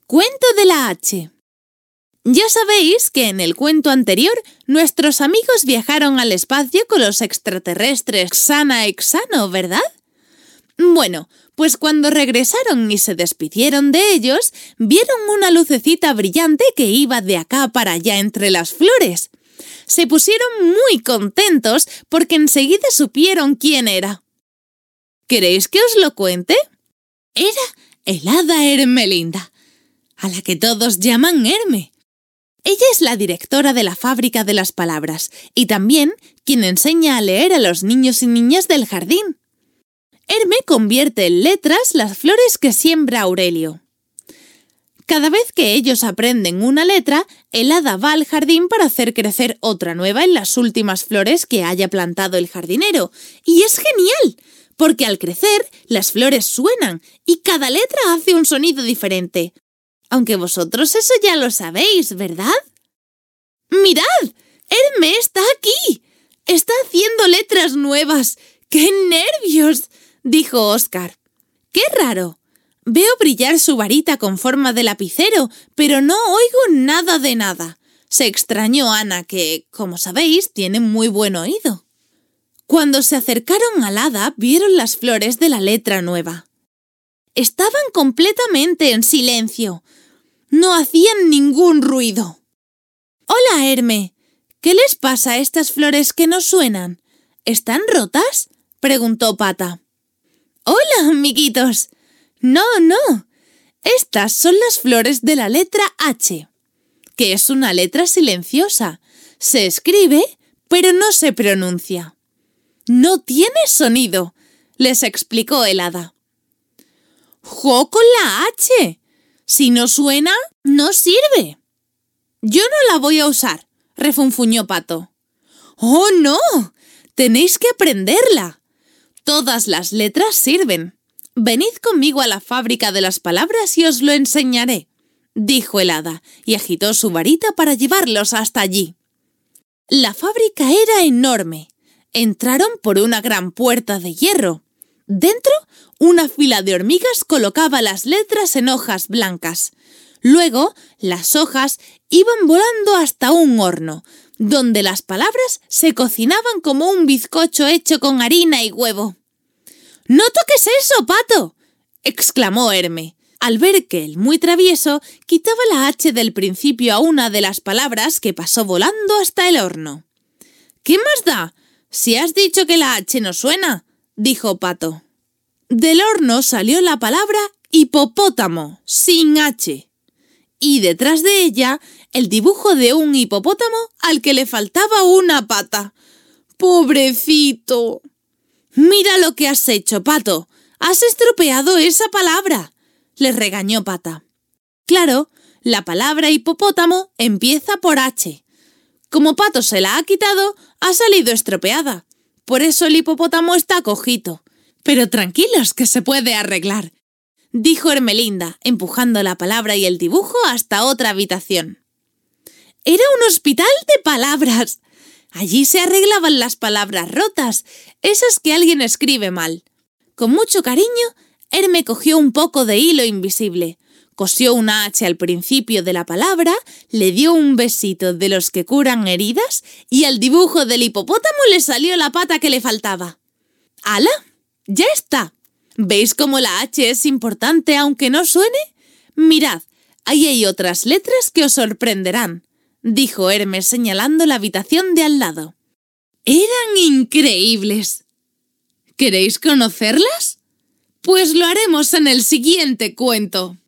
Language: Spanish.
Cuento de la H. Ya sabéis que en el cuento anterior nuestros amigos viajaron al espacio con los extraterrestres sana y sano, ¿verdad? Bueno, pues cuando regresaron y se despidieron de ellos, vieron una lucecita brillante que iba de acá para allá entre las flores. Se pusieron muy contentos porque enseguida supieron quién era. ¿Queréis que os lo cuente? Era el hada Ermelinda, a la que todos llaman Herme. Ella es la directora de la Fábrica de las Palabras y también quien enseña a leer a los niños y niñas del jardín. Herme convierte en letras las flores que siembra Aurelio. Cada vez que ellos aprenden una letra, el hada va al jardín para hacer crecer otra nueva en las últimas flores que haya plantado el jardinero. Y es genial, porque al crecer las flores suenan y cada letra hace un sonido diferente. Aunque vosotros eso ya lo sabéis, ¿verdad? ¡Mirad! ¡Herme está aquí! ¡Está haciendo letras nuevas! ¡Qué nervios!, dijo Óscar. ¡Qué raro! Veo brillar su varita con forma de lapicero, pero no oigo nada de nada. Se extrañó Ana, que, como sabéis, tiene muy buen oído. Cuando se acercaron al hada, vieron las flores de la letra nueva. Estaban completamente en silencio. No hacían ningún ruido. «Hola, Herme. ¿Qué les pasa a estas flores que no suenan? ¿Están rotas?», preguntó Pata. «Hola, amiguitos. No. Estas son las flores de la letra H, que es una letra silenciosa. Se escribe, pero no se pronuncia. No tiene sonido», les explicó el hada. «¡Jo con la H! Si no suena, no sirve». «Yo no la voy a usar», refunfuñó Pato. «¡Oh, no! Tenéis que aprenderla. Todas las letras sirven. Venid conmigo a la Fábrica de las Palabras y os lo enseñaré», dijo el hada, y agitó su varita para llevarlos hasta allí. La fábrica era enorme. Entraron por una gran puerta de hierro. Dentro, una fila de hormigas colocaba las letras en hojas blancas. Luego, las hojas iban volando hasta un horno, donde las palabras se cocinaban como un bizcocho hecho con harina y huevo. «¡No toques eso, Pato!», exclamó Herme, al ver que el muy travieso quitaba la H del principio a una de las palabras que pasó volando hasta el horno. «¿Qué más da? Si has dicho que la H no suena», dijo Pato. Del horno salió la palabra hipopótamo, sin H, y detrás de ella el dibujo de un hipopótamo al que le faltaba una pata. ¡Pobrecito! «Mira lo que has hecho, Pato. Has estropeado esa palabra», les regañó Pata. Claro, la palabra hipopótamo empieza por H. Como Pato se la ha quitado, ha salido estropeada. Por eso el hipopótamo está cojito. «Pero tranquilos, que se puede arreglar», dijo Ermelinda, empujando la palabra y el dibujo hasta otra habitación. Era un hospital de palabras. Allí se arreglaban las palabras rotas, esas que alguien escribe mal. Con mucho cariño, Herme cogió un poco de hilo invisible, cosió una H al principio de la palabra, le dio un besito de los que curan heridas y al dibujo del hipopótamo le salió la pata que le faltaba. ¡Hala! ¡Ya está! ¿Veis cómo la H es importante aunque no suene? Mirad, ahí hay otras letras que os sorprenderán, dijo Hermes señalando la habitación de al lado. Eran increíbles. ¿Queréis conocerlas? Pues lo haremos en el siguiente cuento.